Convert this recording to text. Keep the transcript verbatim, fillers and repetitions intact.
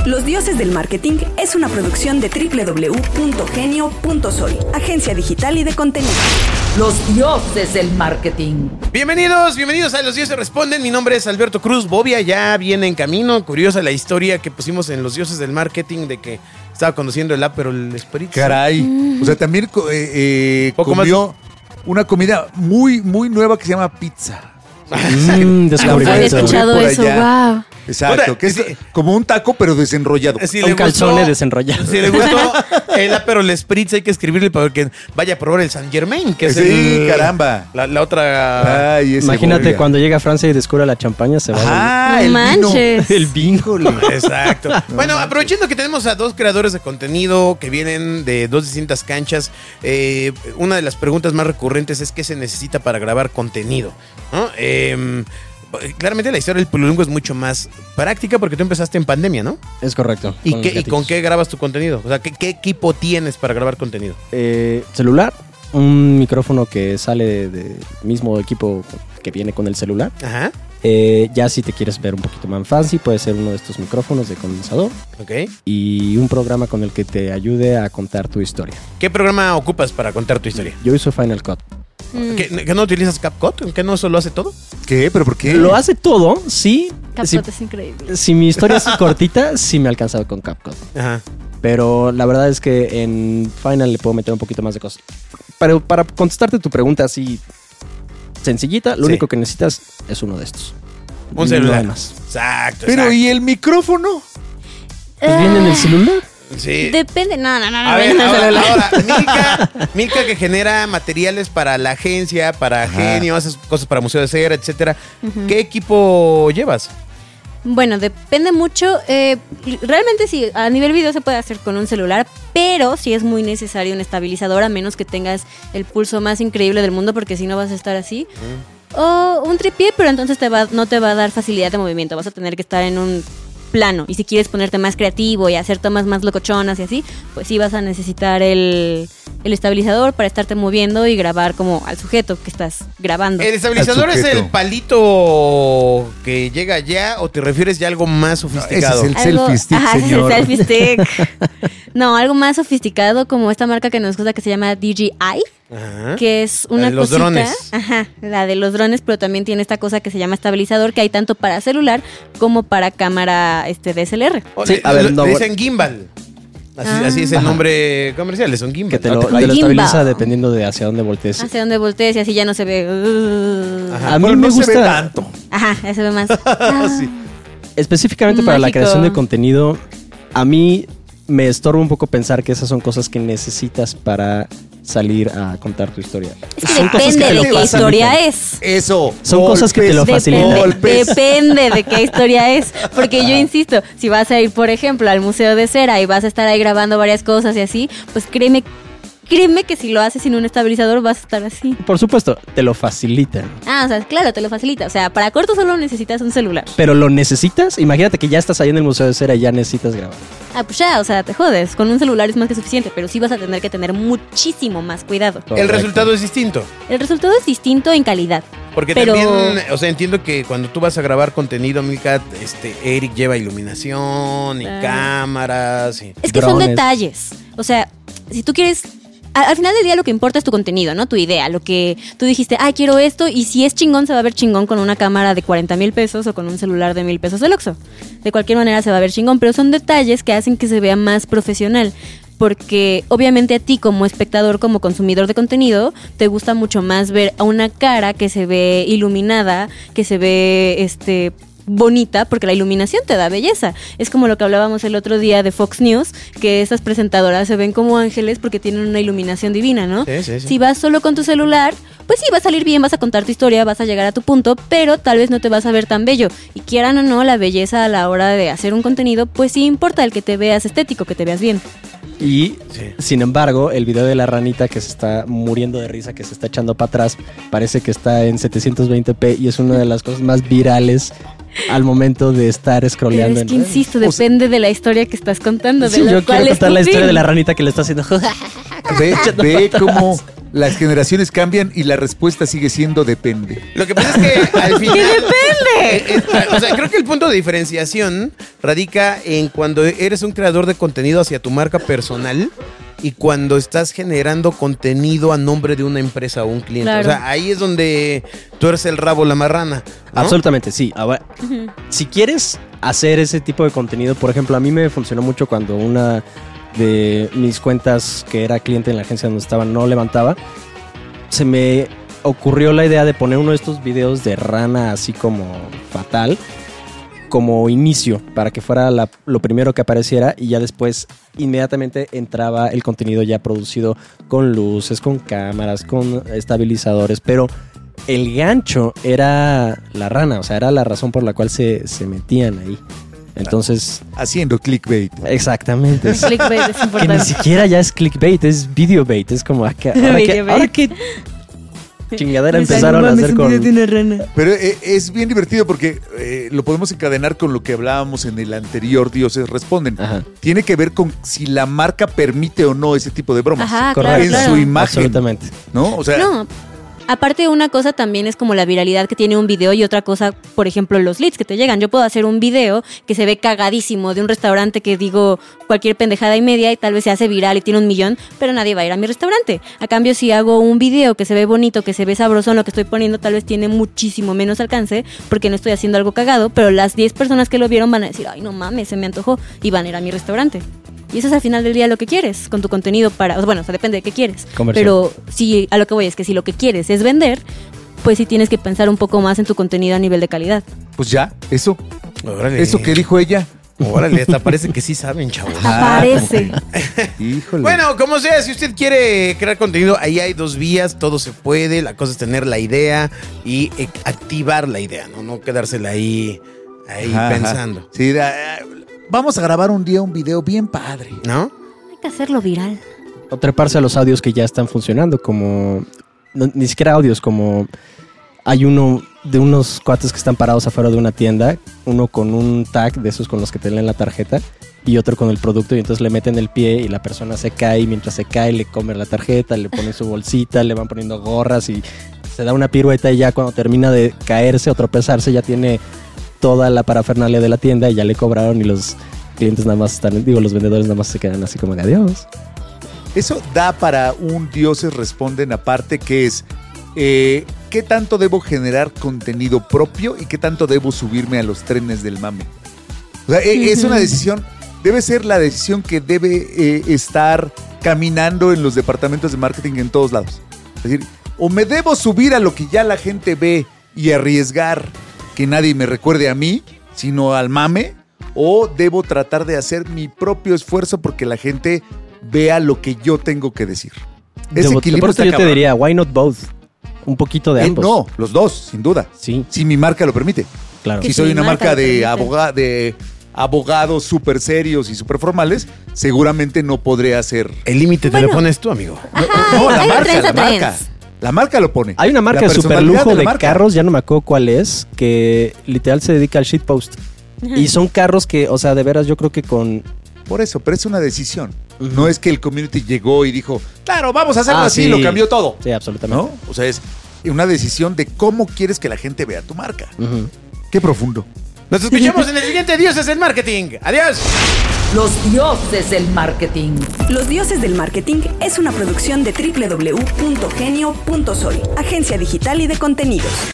Los Dioses del Marketing es una producción de doble u doble u doble u punto genio punto soy, agencia digital y de contenido. Los Dioses del Marketing. Bienvenidos, bienvenidos a Los Dioses Responden. Mi nombre es Alberto Cruz. Bobia ya viene en camino. Curiosa la historia que pusimos en Los Dioses del Marketing de que estaba conociendo el Aperol Spritz. Caray. Mm. O sea, también eh, eh, comió más... una comida muy, muy nueva que se llama pizza. Mm, Había escuchado eso, wow. Exacto, bueno, que es sí. como un taco pero desenrollado. Si un calzone desenrollado. Si le gustó el Aperol Spritz, hay que escribirle para que vaya a probar el Saint Germain, que es sí, el, caramba. La, la otra. Ay, imagínate bolia. Cuando llega a Francia y descubre la champaña, se va ah, a el manches. El vino. Exacto. No, bueno, manches. Aprovechando que tenemos a dos creadores de contenido que vienen de dos distintas canchas, eh, una de las preguntas más recurrentes es qué se necesita para grabar contenido, ¿no? Eh, Claramente la historia del Plulingo es mucho más práctica porque tú empezaste en pandemia, ¿no? Es correcto. ¿Y, qué, ¿y con qué grabas tu contenido? O sea, ¿qué, qué equipo tienes para grabar contenido? Eh, celular, un micrófono que sale del mismo equipo que viene con el celular. Ajá. Eh, ya si te quieres ver un poquito más fancy, puede ser uno de estos micrófonos de condensador. Ok. Y un programa con el que te ayude a contar tu historia. ¿Qué programa ocupas para contar tu historia? Yo uso Final Cut. ¿Que, ¿Que no utilizas CapCut? ¿Que no solo hace todo? ¿Qué? ¿Pero por qué? Lo hace todo, sí. CapCut si, es increíble. Si mi historia es cortita, sí me ha alcanzado con CapCut. Ajá. Pero la verdad es que en Final le puedo meter un poquito más de cosas. Pero para contestarte tu pregunta así sencillita, lo sí. único que necesitas es uno de estos. Un celular. No más. Exacto. Pero exacto. ¿y el micrófono? Pues uh, viene en el celular. Sí. Depende, no, no, no, no. A ver, ahora, ahora celular. Milka, Milka que genera materiales para la agencia, para Ajá. Genio, haces cosas para Museo de Cera, etcétera. Uh-huh. ¿Qué equipo llevas? Bueno, depende mucho. Eh, realmente sí, a nivel video se puede hacer con un celular, pero sí es muy necesario un estabilizador, a menos que tengas el pulso más increíble del mundo, porque si no vas a estar así. Uh-huh. O un tripié, pero entonces te va, no te va a dar facilidad de movimiento. Vas a tener que estar en un plano. Y si quieres ponerte más creativo y hacer tomas más locochonas y así, pues sí vas a necesitar el, el estabilizador para estarte moviendo y grabar como al sujeto que estás grabando. ¿El estabilizador es el palito que llega ya o te refieres ya a algo más sofisticado? No, ese es el algo, selfie stick, ajá, señor. Es el selfie stick. No, algo más sofisticado como esta marca que nos gusta que se llama D J I. Ajá. Que es una los cosita, drones. Ajá, la de los drones, pero también tiene esta cosa que se llama estabilizador, que hay tanto para celular como para cámara este D S L R. Oh, sí, le, a ver, no, le dicen gimbal. Así, ah. así es el nombre comercial, es un gimbal. Que te lo, te lo estabiliza dependiendo de hacia dónde voltees. Hacia dónde voltees y así ya no se ve. Uh, a mí me no gusta se ve tanto. Ajá, ya se ve más. Ah. Sí. Específicamente Mágico. Para la creación de contenido, a mí me estorba un poco pensar que esas son cosas que necesitas para salir a contar tu historia. Es que son depende que de qué historia es. Eso. Son golpes, cosas que te lo facilitan. Depende, depende de qué historia es. Porque yo insisto, si vas a ir, por ejemplo, al Museo de Cera y vas a estar ahí grabando varias cosas y así, pues créeme, créeme que si lo haces sin un estabilizador vas a estar así. Por supuesto, te lo facilitan. Ah, o sea, claro, te lo facilita. O sea, para corto solo necesitas un celular. Pero lo necesitas. Imagínate que ya estás ahí en el Museo de Cera y ya necesitas grabar. Ah, pues ya, o sea, te jodes. Con un celular es más que suficiente, pero sí vas a tener que tener muchísimo más cuidado. Correcto. El resultado es distinto. El resultado es distinto en calidad. Porque pero... también, o sea, entiendo que cuando tú vas a grabar contenido, Milka, este, Eric lleva iluminación y ah. cámaras. Y es que drones. Son detalles. O sea, si tú quieres... Al final del día lo que importa es tu contenido, ¿no? Tu idea, lo que tú dijiste, ay, quiero esto, y si es chingón se va a ver chingón con una cámara de cuarenta mil pesos o con un celular de mil pesos del Oxxo. De cualquier manera se va a ver chingón, pero son detalles que hacen que se vea más profesional. Porque obviamente a ti como espectador, como consumidor de contenido, te gusta mucho más ver a una cara que se ve iluminada, que se ve este... bonita, porque la iluminación te da belleza. Es como lo que hablábamos el otro día de Fox News, que esas presentadoras se ven como ángeles porque tienen una iluminación divina, ¿no? Sí, sí, sí. Si vas solo con tu celular, pues sí, va a salir bien, vas a contar tu historia, vas a llegar a tu punto, pero tal vez no te vas a ver tan bello. Y quieran o no, la belleza a la hora de hacer un contenido, pues sí importa el que te veas estético, que te veas bien. Y, sí. sin embargo, el video de la ranita que se está muriendo de risa, que se está echando para atrás, parece que está en setecientos veinte p y es una de las cosas más virales al momento de estar scrolleando. Pero es que, en insisto, depende o sea, de la historia que estás contando. Sí, de yo quiero contar la historia de la ranita que le está haciendo. Ve, ve cómo las generaciones cambian y la respuesta sigue siendo depende. Lo que pasa es que al final... ¡Que depende! O sea, creo que el punto de diferenciación radica en cuando eres un creador de contenido hacia tu marca personal y cuando estás generando contenido a nombre de una empresa o un cliente. Claro. O sea, ahí es donde tú eres el rabo, la marrana, ¿no? Absolutamente, sí. Ahora, uh-huh. si quieres hacer ese tipo de contenido, por ejemplo, a mí me funcionó mucho cuando una de mis cuentas que era cliente en la agencia donde estaba no levantaba, se me ocurrió la idea de poner uno de estos videos de rana así como fatal como inicio para que fuera la, lo primero que apareciera y ya después inmediatamente entraba el contenido ya producido con luces, con cámaras, con estabilizadores, pero el gancho era la rana, o sea, era la razón por la cual se, se metían ahí. Entonces... Haciendo clickbait. Exactamente. El clickbait es importante. Que ni siquiera ya es clickbait, es videobait. Es como acá. Ahora que, ahora que chingadera empezaron a hacer con... Pero eh, es bien divertido porque eh, lo podemos encadenar con lo que hablábamos en el anterior Dioses Responden. Ajá. Tiene que ver con si la marca permite o no ese tipo de bromas. Ajá, claro, en claro. su imagen. Absolutamente. ¿No? O sea... No. Aparte, una cosa también es como la viralidad que tiene un video y otra cosa, por ejemplo, los leads que te llegan. Yo puedo hacer un video que se ve cagadísimo de un restaurante que digo cualquier pendejada y media y tal vez se hace viral y tiene un millón, pero nadie va a ir a mi restaurante. A cambio, si hago un video que se ve bonito, que se ve sabroso, lo que estoy poniendo tal vez tiene muchísimo menos alcance porque no estoy haciendo algo cagado, pero las diez personas que lo vieron van a decir, ay, no mames, se me antojó, y van a ir a mi restaurante. Y eso es al final del día lo que quieres con tu contenido para... Bueno, o sea, depende de qué quieres. Comercial. Pero si a lo que voy es que si lo que quieres es vender, pues sí tienes que pensar un poco más en tu contenido a nivel de calidad. Pues ya, eso. Órale. Eso que dijo ella. Órale, hasta parece que sí saben, chavos. Ah, parece. Híjole. Bueno, como sea, si usted quiere crear contenido, ahí hay dos vías, todo se puede. La cosa es tener la idea y eh, activar la idea, ¿no? No quedársela ahí, ahí ajá, pensando. Ajá. Sí, da, vamos a grabar un día un video bien padre, ¿no? Hay que hacerlo viral. O treparse a los audios que ya están funcionando, como... No, ni siquiera audios, como... Hay uno de unos cuates que están parados afuera de una tienda, uno con un tag de esos con los que te leen la tarjeta y otro con el producto, y entonces le meten el pie y la persona se cae, y mientras se cae le come la tarjeta, le ponen su bolsita, le van poniendo gorras y se da una pirueta, y ya cuando termina de caerse o tropezarse ya tiene toda la parafernalia de la tienda y ya le cobraron, y los clientes nada más están, digo, los vendedores nada más se quedan así como de adiós. Eso da para un Dioses Responden aparte, que es eh, ¿qué tanto debo generar contenido propio y qué tanto debo subirme a los trenes del mame? O sea, uh-huh. es una decisión, debe ser la decisión que debe eh, estar caminando en los departamentos de marketing en todos lados. Es decir, o me debo subir a lo que ya la gente ve y arriesgar que nadie me recuerde a mí, sino al mame, o debo tratar de hacer mi propio esfuerzo porque la gente vea lo que yo tengo que decir. Ese de, equilibrio de yo está te diría, why not both? Un poquito de ambos. Eh, no, los dos, sin duda. Sí. Si mi marca lo permite. Claro. Si soy una marca de, aboga, de abogados súper serios y súper formales, seguramente no podré hacer... El límite bueno. te lo pones tú, amigo. Ajá, no, no, la hay marca, la trends. marca. La marca lo pone. Hay una marca de super lujo de, de carros, ya no me acuerdo cuál es, que literal se dedica al shitpost. Uh-huh. Y son carros que, o sea, de veras yo creo que con... Por eso, pero es una decisión. Uh-huh. No es que el community llegó y dijo, claro, vamos a hacerlo ah, así, sí. Lo cambió todo. Sí, absolutamente. ¿No? O sea, es una decisión de cómo quieres que la gente vea tu marca. Uh-huh. Qué profundo. Nos escuchamos en el siguiente Dioses del Marketing. ¡Adiós! Los Dioses del Marketing. Los Dioses del Marketing es una producción de doble u doble u doble u punto genio punto soy, agencia digital y de contenidos.